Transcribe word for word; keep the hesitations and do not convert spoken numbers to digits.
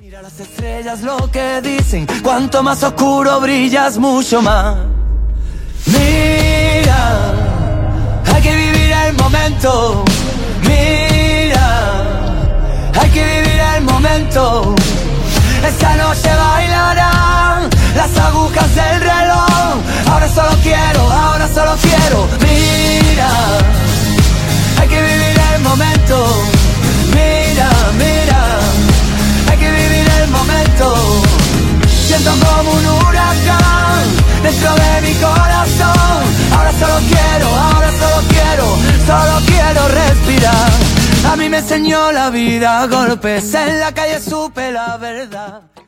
Mira las estrellas lo que dicen, cuanto más oscuro brillas mucho más. Mira, hay que vivir el momento. Mira, hay que vivir el momento. Esta noche bailarán las agujas del reloj. Ahora solo quiero, ahora solo quiero. Mira, hay que vivir el momento. Mira, mira, hay que vivir el momento. Siento como un huracán dentro de mi corazón. Ahora solo quiero, ahora solo quiero, solo quiero respirar. A mí me enseñó la vida a golpes, en la calle supe la verdad.